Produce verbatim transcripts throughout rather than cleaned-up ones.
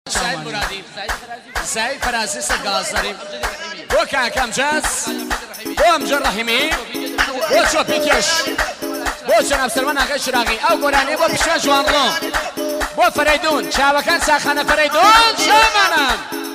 سعید مرادی سعید فرازی سرگاز داریم بو کاکم جاز بو امجد رحیمی بو چو پیکش بو جناب سلمان آقای شراقی او گورانی بو پیشوان جوانلو بو فریدون چاوکان ساخانه فریدون شامانم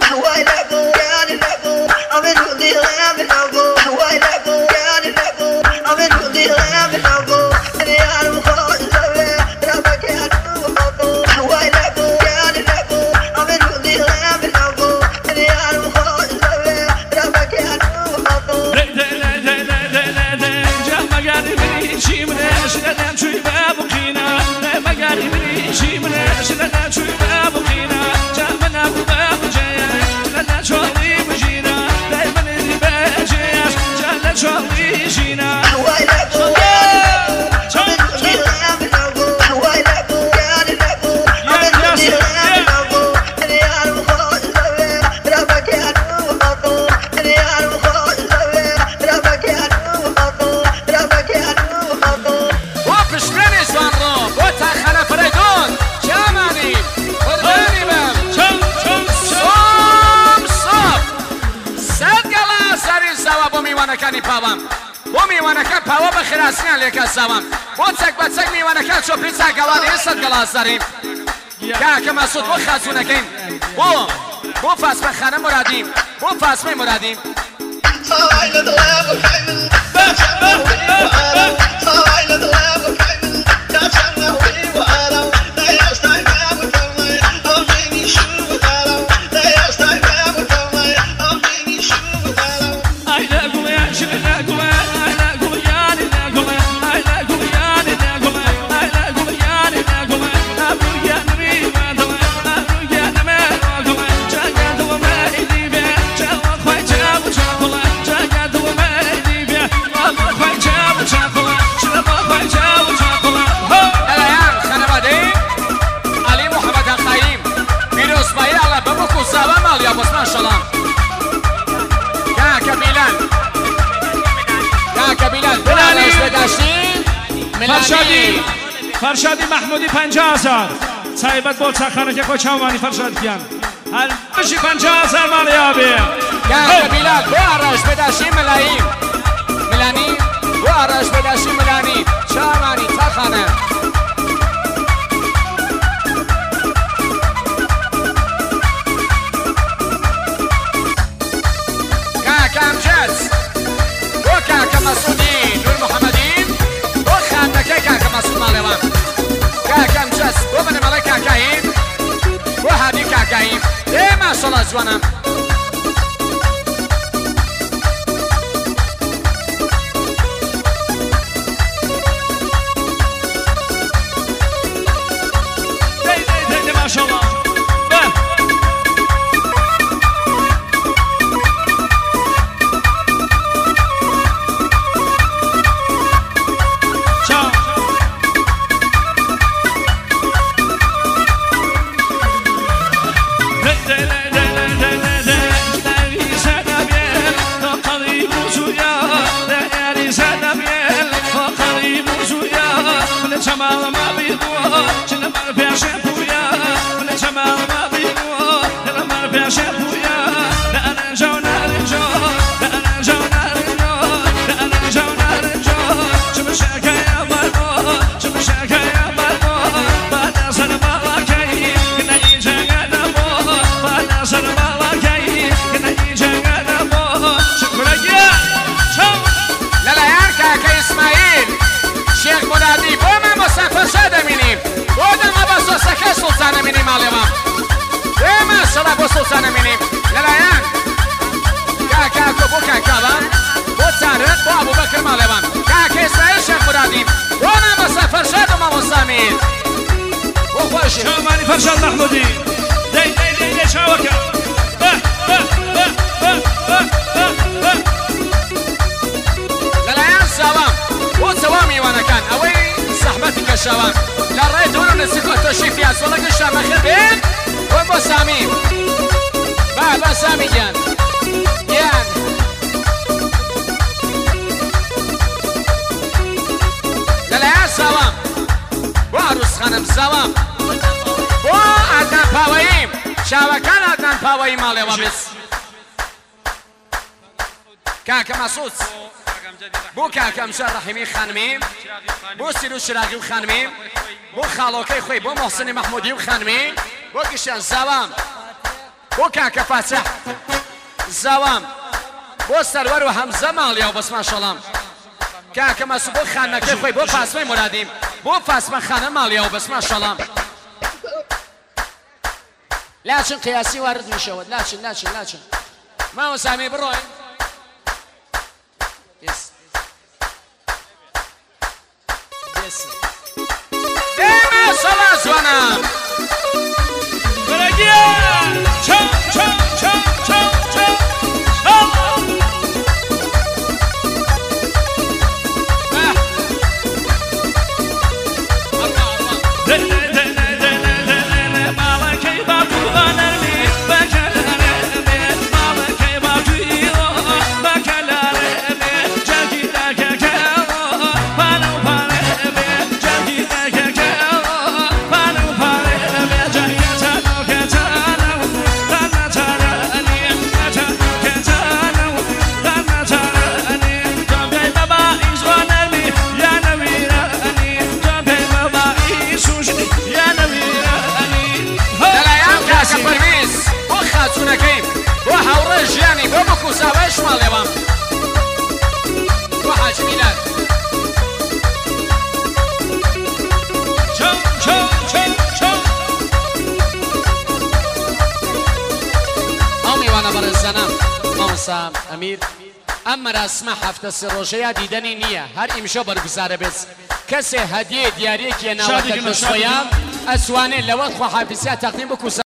میوانەکانی پاوام بۆ میوانەکە پاوە بە خراسیان لێکەساوام بۆ چەک بە چەک میوانەکان چۆپری چاکەوانی ئێستا گەڵاس دەریم کاکە مەسوود بۆ خازوونەکەین بۆ بۆ فاسمەخانە مرادیم بۆ فاسمەی مرادیم فرشادی فرشادی محمودی پنجاه هزار صاحبت بول چاخانه که کوچه اومانی فرشاد کیان هل بشی پنجاه هزار مالی آبی کاکا بیلال بو آراش بداشی ملایم ملانی بو آراش بداشی ملانی چاوانی چاخانه کاکا امجد بو کاکا مسعودی نور محمدی کاکا مسعود مالوان کاکا امجد بو من مالای کاکاییم بو هادی کاکاییم ای ماشالله جوانم سلطان منیم للايان كاكا كوبو كاكابا بو تارق بو ابو بكر مالبان كاكا اسرائيل شيخ مرادين وانا مسافر شاد وما مسامين بو خوشي شاماني فرشاد محمودي دي دي دي دي شاوكا للايان سوام بو سوامي وانا كان اوي صحبتك الشوام لا رأيت هنا نسيكو التوشيف ياس والله قشا مخير بين ومو سامين بابا سامي جان جان للايان سوام بو عروس خانم سوام بو عدنان باويم چاوەکان هاتنان پاوەی ماڵێوە بێت کاکە مەسعود بۆ کاکە ئەمجاد ڕەحیمی خانمی بۆ سیروس شراقی و خانمی بۆ خاڵۆکەی خۆی بۆ مۆحسنی مەحمودی و خانمی بۆ گشتیان زاوام بۆ کاکە پاچە زاوام بۆ سەروەر و هەمزە ماڵیا و بەس ماشەڵام کاکە مەسعود بۆ خانەکەی خۆی بۆ فاسمەی مرادیم بۆ فاسمە خانە ماڵیا و بەس ماشەڵام لاچن قیاسی وارد میشەوە لاچن لاچن لاچن ماوە سامی بڕۆین دێمە سەڵا زوانم بەرەگیە چاو چاو چاو چاو چاو ژیانی بۆ بکو ساوای شماڵێوام بۆ حاج میلاد چاو چاو چاو چاو ئەو میوانە بەڕێزانم مامۆستا ئەمیر ئەم مەراسمە هەفتە سێ ڕۆژەیە دیدەنی نییە هەر ئیمشە بەرگوزارە بێت کەسێ هەدیە دیارەیەکی ناوەکە بەشۆیان ئەسوانێ لەوە خواحافیزیە تەقدیم بکو